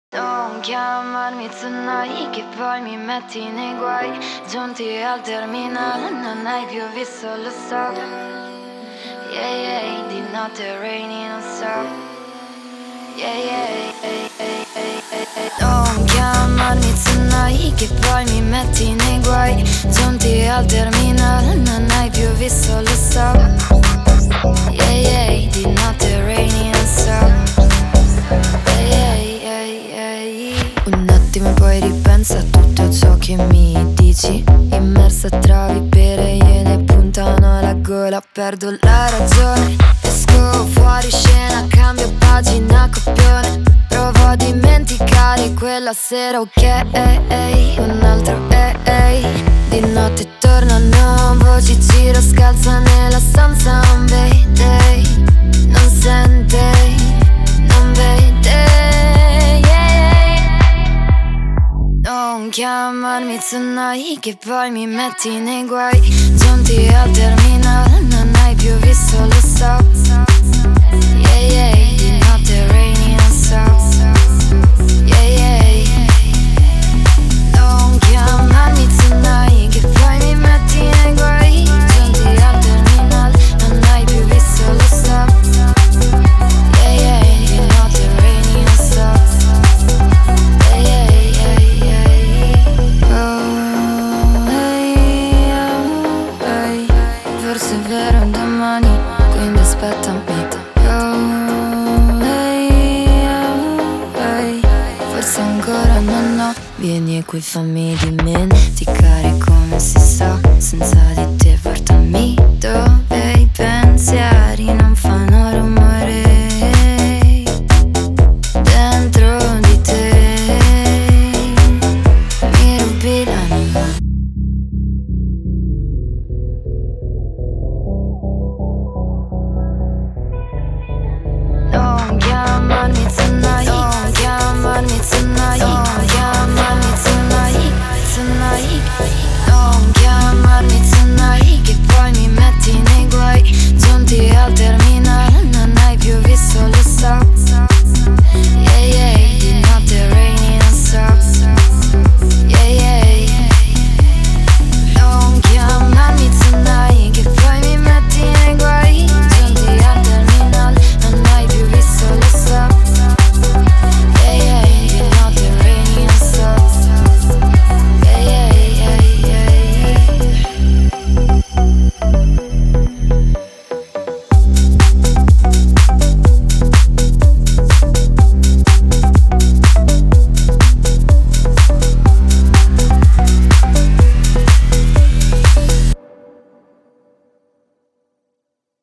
Non chiamarmi tonight che poi mi metti nei guai. Giunti al terminale non hai più visto lo stop. Yeah yeah, di notte rainy non so. Yeah yeah. Non chiamarmi tonight che poi mi metti nei guai. Giunti al terminale non hai più visto lo stop. Yeah yeah, di notte rainy non so. Un attimo e poi ripensa a tutto ciò che mi dici. Immersa tra vipere, iene puntano alla gola. Perdo la ragione, esco fuori scena, cambio pagina, copione. Provo a dimenticare quella sera, ok. Un altro di notte tornano voci, giro scalza nella stanza. Non vede, non sente, non vede, yeah. Non chiamarmi tonight che poi mi metti nei guai. Giunti al terminale non hai più visto lo stop. Yeah yeah, di notte rainy non so. Yeah yeah. Non chiamarmi tonight che poi mi metti nei guai. Giunti al terminale non hai più visto lo stop. Yeah yeah, di notte rainy non so. Yeah yeah. Oh, hey. Forse è vero un domani, quindi aspettami. Oh, hey. Forse ancora no. Vieni qui, fammi dimenticare come si sta. Senza di te portami dove